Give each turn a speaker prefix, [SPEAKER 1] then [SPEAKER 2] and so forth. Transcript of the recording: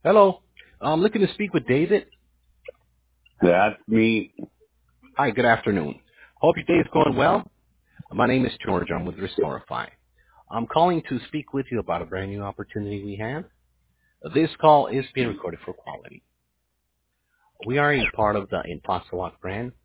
[SPEAKER 1] Hello. I'm looking to speak with David.
[SPEAKER 2] That's me.
[SPEAKER 1] Hi, good afternoon. Hope your day is going well. My name is George. I'm with Restorify. I'm calling to speak with you about a brand new opportunity we have. This call is being recorded for quality. We are a part of the Impossilock brand,